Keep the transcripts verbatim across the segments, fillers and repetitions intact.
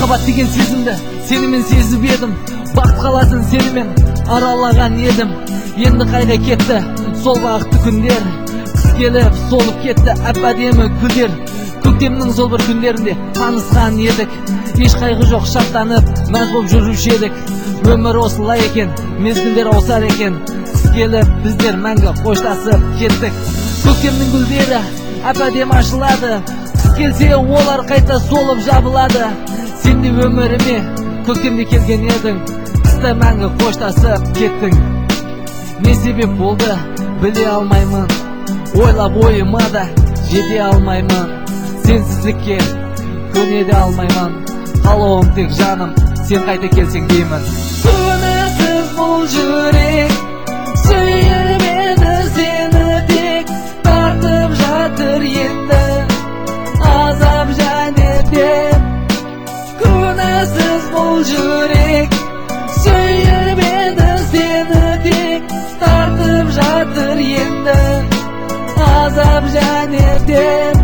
махаббат деген сезімді сенімен сезіп едім, бақыт қаласын сенімен аралаған едім. Енді қайда кетті сол бақытты күндер, қыс келіп солып кетті әп-әдемі гүлдер. Көктемнің сол бір күндерінде танысқан едік, еш қайғы жоқ шаттанып мәз болып жүруші едік. Өмір осылай екен, мезгілдер ауысар екен, қыс келіп біздер мәңгі қоштасып кеттік. Көктемнің гүлдері әп-әдемі ашылады, қыс келсе олар қайта солып жабылады. Сен де өміріме көктемде келген едің, қыста мәңгі қоштасып кеттің. Не себеп болды біле алмаймын, ойлап ойыма да жете алмаймын. Сенсіздікке көне де алмаймын, қалауым тек жаным сен қайта келсең деймін. Күнәсіз бұл жүрек сүймеді сені, тек тартып жатыр енді азап және дем. Күнәсіз бұл жүрек сүймеді сені, тек тартып жатыр енді азап және дем.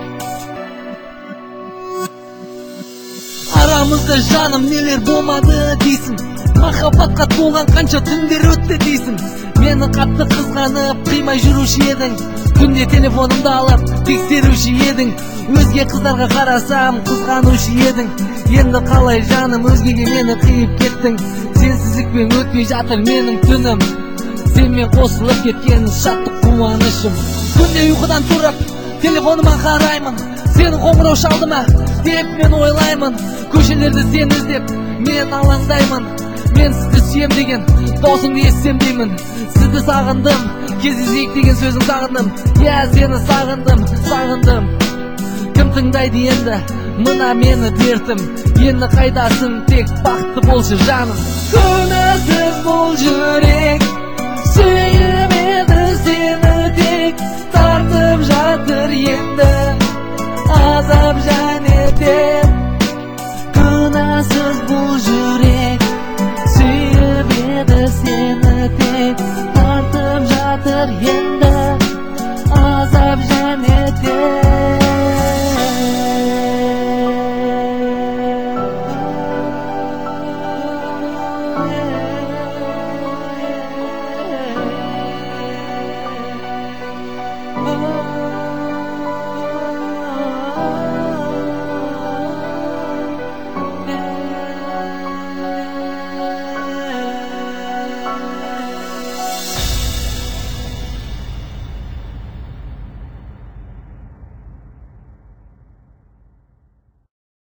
Арамызда жаным нелер болмады дейсің, махаббатқа толған қанша түндер өтті дейсің. Мені қатты қызғанып қимай жүруші едің, күнде телефонымды алып тексеруші едің. Өзге қыздарға қарасам қызғануші едің. Енді қалай жаным өзгеге мені қиып кеттің. Сенсіздікпен өтпей жатыр менің түнім, сенмен қосылып кеткен шаттық қуанышым. Күнде ұйқыдан тұрып телефоныма қараймын, сенің қоңырау шалды ма деп мен ойлаймын. Көшелерді сен іздеп мен алаңдаймын, мен сізді сүйем деген даусыңды естісем деймін. Сізді сағындым, кездесейік деген сөзің сағындым. Я сені сағындым, сағындым. Кім тыңдайды енді мына мені дертім, енді қайдасың тек бақытты болшы жаным. Күнәсіз бұл жүрек сүймеді сені, тек тартып жатыр енді азап және дем. Күнәсіз бұл жүрек сүймеді сені, тек тартып жатыр енді азап және дем.